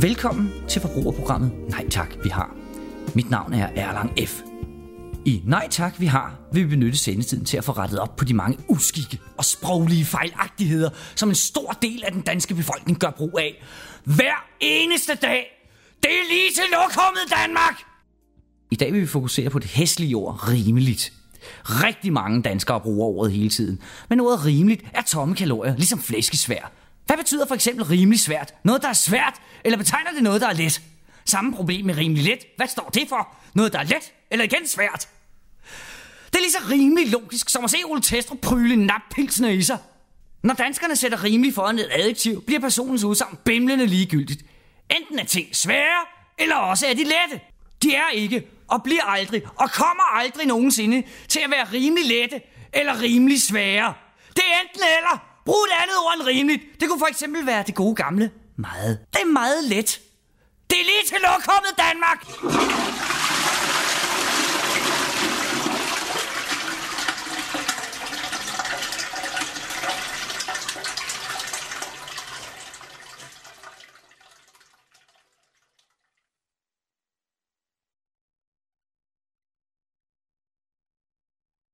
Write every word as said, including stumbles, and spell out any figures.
Velkommen til forbrugerprogrammet Nej Tak, vi har. Mit navn er Erlang F. I Nej Tak, vi har vil vi benytte sendetiden til at få rettet op på de mange uskikke og sproglige fejlagtigheder, som en stor del af den danske befolkning gør brug af. Hver eneste dag. Det er lige til lokummet, Danmark! I dag vil vi fokusere på det hæslige ord rimeligt. Rigtig mange danskere bruger ordet hele tiden, men ordet rimeligt er tomme kalorier, ligesom flæskesvær. Hvad betyder for eksempel rimelig svært? Noget, der er svært, eller betegner det noget, der er let? Samme problem med rimelig let. Hvad står det for? Noget, der er let, eller igen svært? Det er lige så rimelig logisk, som at se Ole Testrup pryle en nappilsner i sig. Når danskerne sætter rimelig foran et adjektiv, bliver personens udsagn bimlende ligegyldigt. Enten er ting svære, eller også er de lette. De er ikke, og bliver aldrig, og kommer aldrig nogensinde til at være rimelig lette, eller rimelig svære. Det er enten eller. Brug et andet ord end rimeligt. Det kunne for eksempel være det gode gamle meget. Det er meget let. Det er lige til lokummet, Danmark!